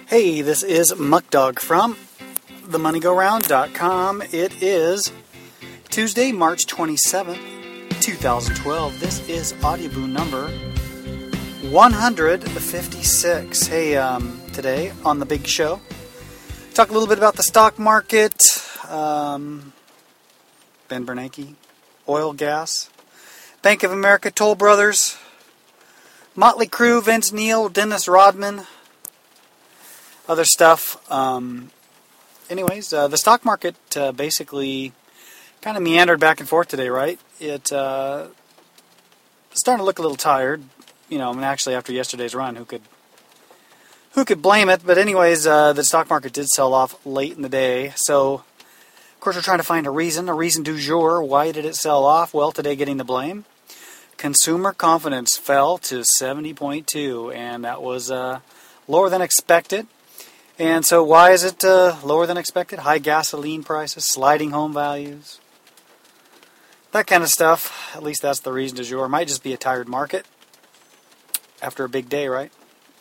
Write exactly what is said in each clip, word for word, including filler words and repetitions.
Hey, this is Muckdog from the money go round dot com. It is Tuesday, March twenty-seventh, twenty twelve. This is Audioboom number one fifty-six. Hey, um, today on the big show, talk a little bit about the stock market, um, Ben Bernanke, oil, gas, Bank of America, Toll Brothers, Motley Crue, Vince Neil, Dennis Rodman, other stuff. Um, anyways, uh, the stock market uh, basically kind of meandered back and forth today, right? It uh, starting to look a little tired. You know, I mean, actually, after yesterday's run, who could who could blame it? But anyways, uh, the stock market did sell off late in the day. So, of course, we're trying to find a reason, a reason du jour. Why did it sell off? Well, today getting the blame. Consumer confidence fell to seventy point two, and that was uh, lower than expected. And so why is it uh, lower than expected? High gasoline prices, sliding home values, that kind of stuff. At least that's the reason du jour. It might just be a tired market after a big day, right?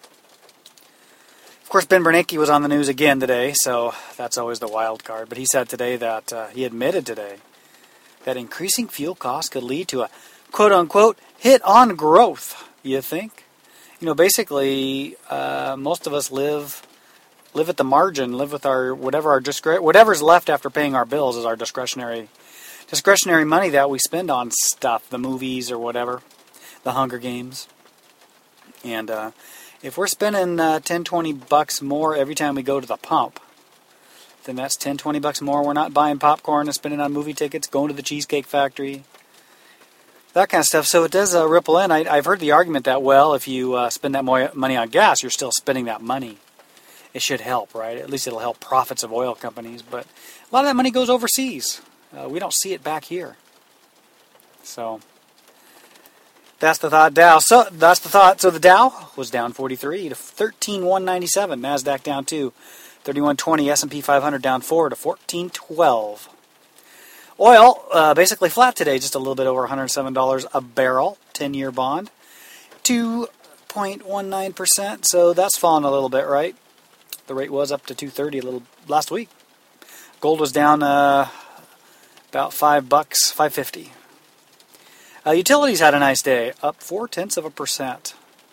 Of course, Ben Bernanke was on the news again today, so that's always the wild card. But he said today that, uh, he admitted today, that increasing fuel costs could lead to a quote-unquote hit on growth, you think? You know, basically, uh, most of us live... live at the margin, live with our whatever our discre- whatever's left after paying our bills is our discretionary discretionary money that we spend on stuff, the movies or whatever, the Hunger Games. And uh, if we're spending uh, ten, twenty bucks more every time we go to the pump, then that's ten, twenty bucks more. We're not buying popcorn and spending on movie tickets, going to the Cheesecake Factory, that kind of stuff. So it does uh, ripple in. I, I've heard the argument that, well, if you uh, spend that mo- money on gas, you're still spending that money. It should help, right? At least it'll help profits of oil companies. But a lot of that money goes overseas. Uh, we don't see it back here. So that's the thought. Dow. So that's the thought. So the Dow was down forty-three to thirteen thousand one hundred ninety-seven. Nasdaq down two, thirty-one twenty. S and P five hundred down four to fourteen twelve. Oil uh, basically flat today, just a little bit over one hundred seven dollars a barrel. ten-year bond, two point one nine percent. So that's fallen a little bit, right? The rate was up to two thirty a little last week. Gold was down uh, about five bucks, five fifty. Uh, utilities had a nice day, up four tenths of a percent.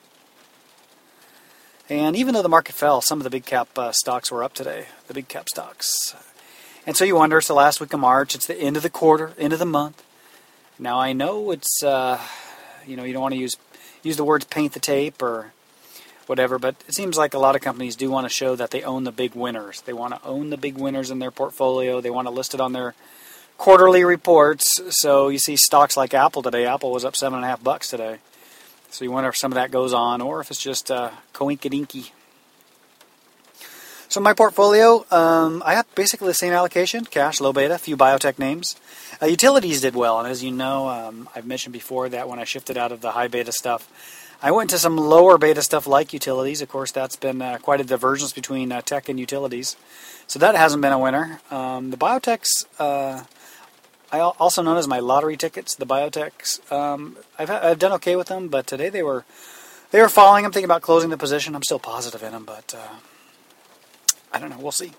And even though the market fell, some of the big cap uh, stocks were up today. The big cap stocks. And so you wonder, it's the last week of March. It's the end of the quarter, end of the month. Now I know it's uh, you know you don't want to use use the words paint the tape or whatever, but it seems like a lot of companies do want to show that they own the big winners. They want to own the big winners in their portfolio. They want to list it on their quarterly reports. So you see stocks like Apple today. Apple was up seven and a half bucks today. So you wonder if some of that goes on, or if it's just uh, coinkydinky. So my portfolio, um, I have basically the same allocation: cash, low beta, a few biotech names. Uh, utilities did well, and as you know, um, I've mentioned before that when I shifted out of the high beta stuff, I went to some lower beta stuff like utilities. Of course, that's been uh, quite a divergence between uh, tech and utilities. So that hasn't been a winner. Um, the biotechs, uh, I also known as my lottery tickets, the biotechs, um, I've, I've done okay with them, but today they were they were falling. I'm thinking about closing the position. I'm still positive in them, but uh, I don't know. We'll see.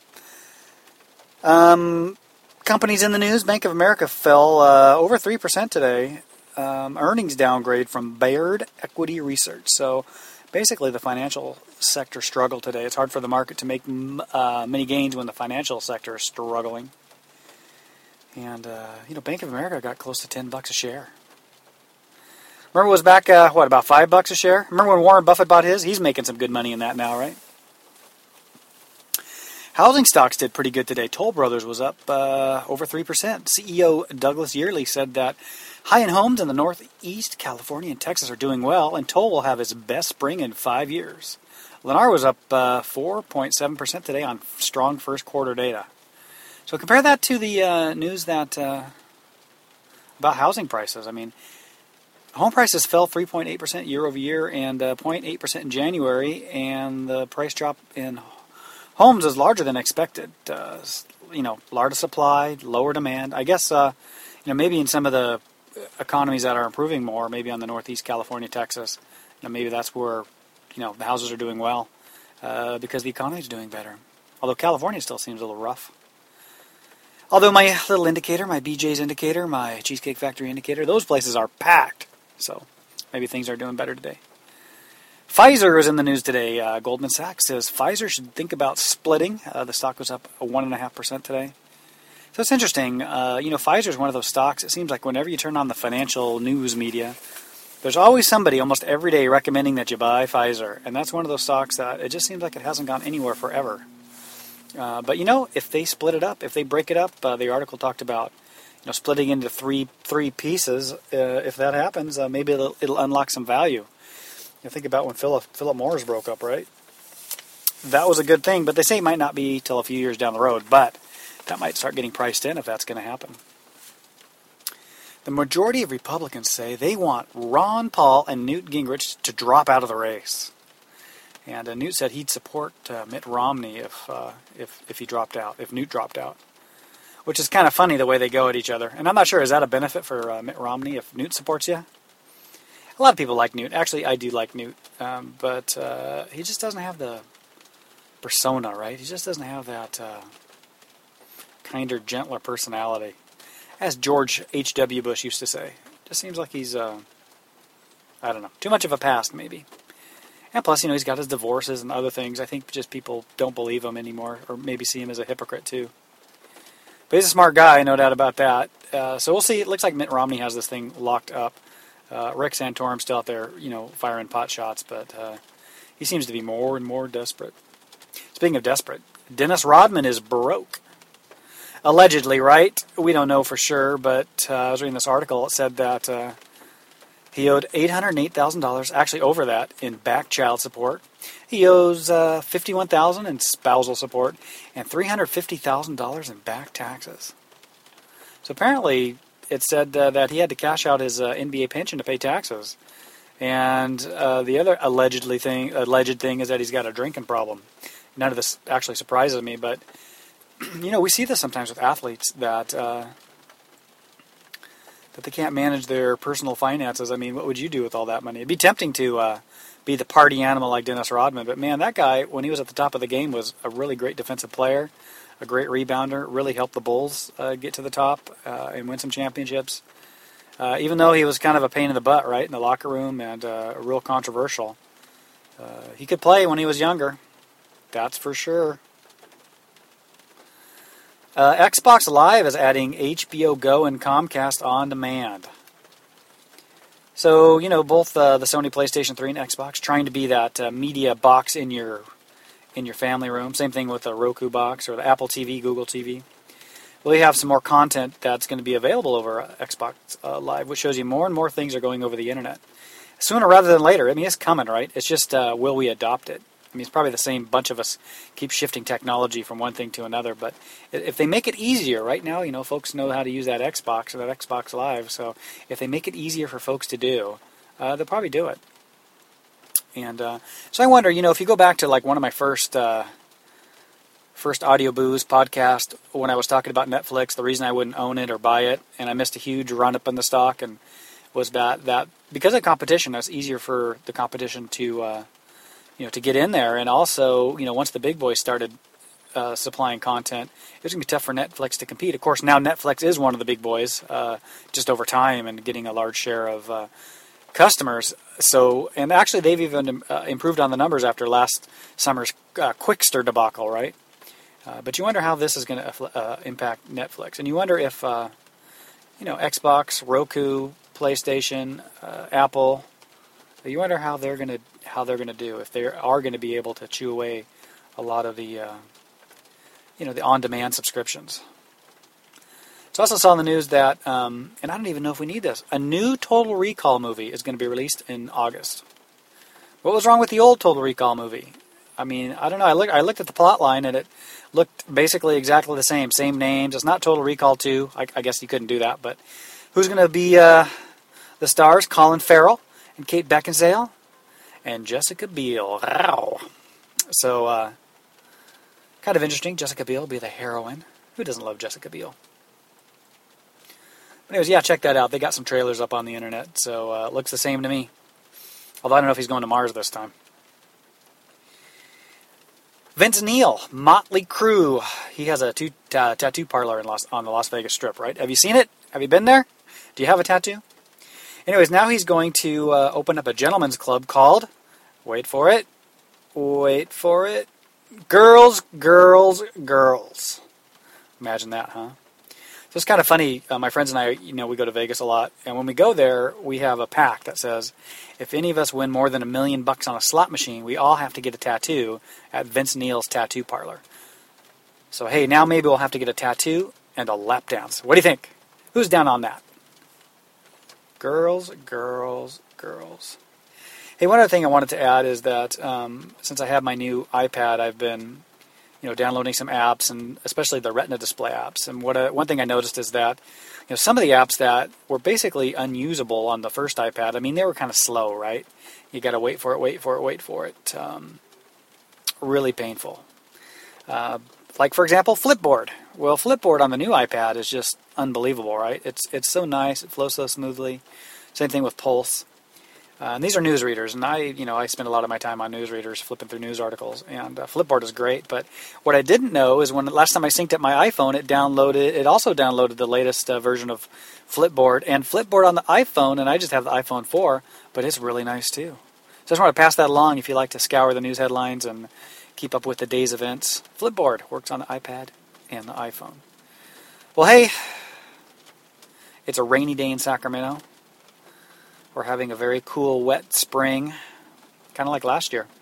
Um, companies in the news. Bank of America fell uh, over three percent today. Um, earnings downgrade from Baird Equity Research. So basically the financial sector struggled today. It's hard for the market to make uh, many gains when the financial sector is struggling. And, uh, you know, Bank of America got close to ten bucks a share. Remember it was back, uh, what, about five bucks a share? Remember when Warren Buffett bought his? He's making some good money in that now, right? Housing stocks did pretty good today. Toll Brothers was up uh, over three percent. C E O Douglas Yearley said that high-end homes in the Northeast, California, and Texas are doing well, and Toll will have its best spring in five years. Lennar was up uh, four point seven percent today on strong first quarter data. So compare that to the uh, news that uh, about housing prices. I mean, home prices fell three point eight percent year over year and uh, zero point eight percent in January, and the price drop in homes is larger than expected. Uh, you know, larger supply, lower demand. I guess, uh, you know, maybe in some of the economies that are improving more, maybe on the Northeast, California, Texas, you know, maybe that's where, you know, the houses are doing well. uh, because the economy is doing better. Although California still seems a little rough. Although my little indicator, my B J's indicator, my Cheesecake Factory indicator, those places are packed. So maybe things are doing better today. Pfizer is in the news today. Uh, Goldman Sachs says Pfizer should think about splitting. Uh, the stock was up one point five percent today. So it's interesting. Uh, you know, Pfizer is one of those stocks. It seems like whenever you turn on the financial news media, there's always somebody almost every day recommending that you buy Pfizer. And that's one of those stocks that it just seems like it hasn't gone anywhere forever. Uh, but, you know, if they split it up, if they break it up, uh, the article talked about, you know, splitting into three three pieces. Uh, if that happens, uh, maybe it'll, it'll unlock some value. You think about when Philip, Philip Morris broke up, right? That was a good thing, but they say it might not be till a few years down the road, but that might start getting priced in if that's going to happen. The majority of Republicans say they want Ron Paul and Newt Gingrich to drop out of the race. And uh, Newt said he'd support uh, Mitt Romney if, uh, if if he dropped out, if Newt dropped out. Which is kind of funny the way they go at each other. And I'm not sure, is that a benefit for uh, Mitt Romney if Newt supports you? A lot of people like Newt. Actually, I do like Newt. Um, but uh, he just doesn't have the persona, right? He just doesn't have that uh, kinder, gentler personality. As George H W Bush used to say. Just seems like he's, uh, I don't know, too much of a past, maybe. And plus, you know, he's got his divorces and other things. I think just people don't believe him anymore, or maybe see him as a hypocrite, too. But he's a smart guy, no doubt about that. Uh, so we'll see. It looks like Mitt Romney has this thing locked up. Uh, Rick Santorum's still out there, you know, firing pot shots, but uh, he seems to be more and more desperate. Speaking of desperate, Dennis Rodman is broke. Allegedly, right? We don't know for sure, but uh, I was reading this article. It said that uh, he owed eight hundred eight thousand dollars, actually over that, in back child support. He owes uh, fifty-one thousand dollars in spousal support and three hundred fifty thousand dollars in back taxes. So apparently it said uh, that he had to cash out his uh, N B A pension to pay taxes. And uh, the other allegedly thing, alleged thing is that he's got a drinking problem. None of this actually surprises me, but you know, we see this sometimes with athletes that uh, that they can't manage their personal finances. I mean, what would you do with all that money? It'd be tempting to uh, be the party animal like Dennis Rodman, but man, that guy, when he was at the top of the game, was a really great defensive player, a great rebounder, really helped the Bulls uh, get to the top uh, and win some championships. Uh, even though he was kind of a pain in the butt, right, in the locker room and uh, real controversial. Uh, he could play when he was younger, that's for sure. Uh, Xbox Live is adding H B O Go and Comcast On Demand. So, you know, both uh, the Sony PlayStation three and Xbox trying to be that uh, media box in your in your family room. Same thing with the Roku box or the Apple T V, Google T V. Well, you have some more content that's going to be available over uh, Xbox uh, Live, which shows you more and more things are going over the internet. Sooner rather than later. I mean, it's coming, right? It's just, uh, will we adopt it? I mean, it's probably the same bunch of us keep shifting technology from one thing to another. But if they make it easier, right now, you know, folks know how to use that Xbox or that Xbox Live. So if they make it easier for folks to do, uh, they'll probably do it. And uh, so I wonder, you know, if you go back to like one of my first uh, first Audio Booze podcast when I was talking about Netflix, the reason I wouldn't own it or buy it, and I missed a huge run up in the stock, and was that that because of competition, it's easier for the competition to uh, you know, to get in there. And also, you know, once the big boys started uh, supplying content, it was going to be tough for Netflix to compete. Of course, now Netflix is one of the big boys, uh, just over time and getting a large share of uh, customers. So, and actually they've even uh, improved on the numbers after last summer's uh, Quickster debacle, right? Uh, but you wonder how this is going to uh, impact Netflix. And you wonder if, uh, you know, Xbox, Roku, PlayStation, uh, Apple, you wonder how they're going to how they're going to do, if they are going to be able to chew away a lot of the, uh, you know, the on-demand subscriptions. So I also saw in the news that, um, and I don't even know if we need this, a new Total Recall movie is going to be released in August. What was wrong with the old Total Recall movie? I mean, I don't know. I looked, I looked at the plot line, and it looked basically exactly the same. Same names. It's not Total Recall two. I, I guess you couldn't do that. But who's going to be uh, the stars? Colin Farrell and Kate Beckinsale and Jessica Biel. Wow. So, uh, kind of interesting. Jessica Biel will be the heroine. Who doesn't love Jessica Biel? But anyways, yeah, check that out. They got some trailers up on the internet, so uh, it looks the same to me. Although I don't know if he's going to Mars this time. Vince Neil, Motley Crue. He has a two, uh, tattoo parlor in Las, on the Las Vegas Strip, right? Have you seen it? Have you been there? Do you have a tattoo? Anyways, now he's going to uh, open up a gentleman's club called, wait for it, wait for it, Girls, Girls, Girls. Imagine that, huh? So it's kind of funny. Uh, my friends and I, you know, we go to Vegas a lot, and when we go there, we have a pact that says, if any of us win more than a million bucks on a slot machine, we all have to get a tattoo at Vince Neil's tattoo parlor. So hey, now maybe we'll have to get a tattoo and a lap dance. What do you think? Who's down on that? Girls, girls, girls. Hey, one other thing I wanted to add is that um, since I have my new iPad, I've been, you know, downloading some apps, and especially the Retina display apps. And what uh, one thing I noticed is that, you know, some of the apps that were basically unusable on the first iPad, I mean, they were kind of slow, right? You got to wait for it, wait for it, wait for it. Um, really painful. Uh, like, for example, Flipboard. Well, Flipboard on the new iPad is just unbelievable, right? It's it's so nice. It flows so smoothly. Same thing with Pulse. Uh, and these are news readers, and I, you know, I spend a lot of my time on news readers, flipping through news articles, and uh, Flipboard is great. But what I didn't know is when last time I synced up my iPhone, it downloaded, it also downloaded the latest uh, version of Flipboard, and Flipboard on the iPhone, and I just have the iPhone four, but it's really nice too. So I just want to pass that along if you like to scour the news headlines and keep up with the day's events. Flipboard works on the iPad and the iPhone. Well, hey, it's a rainy day in Sacramento. We're having a very cool, wet spring, kind of like last year.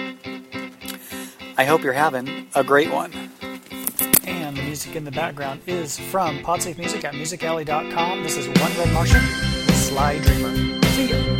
I hope you're having a great one. And the music in the background is from Podsafe Music at music alley dot com. This is One Red Martian, Sly Dreamer. See ya.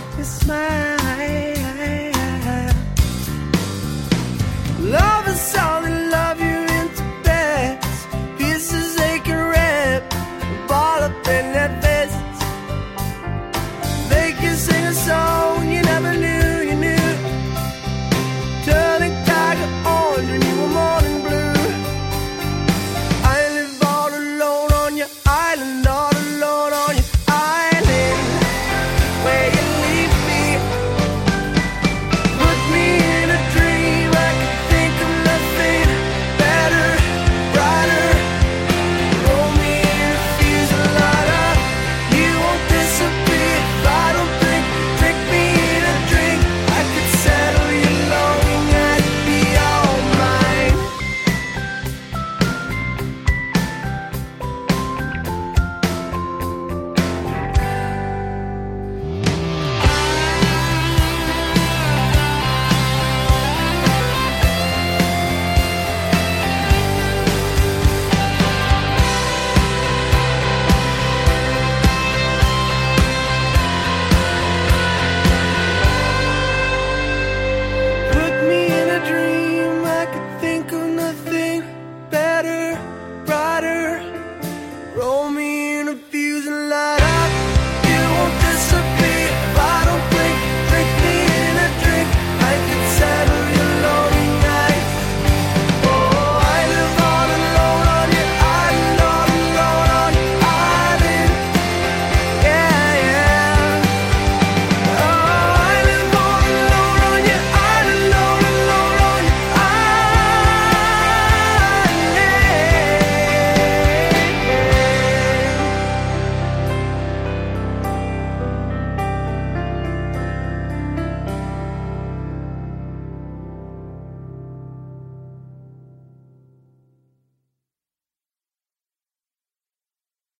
Love is so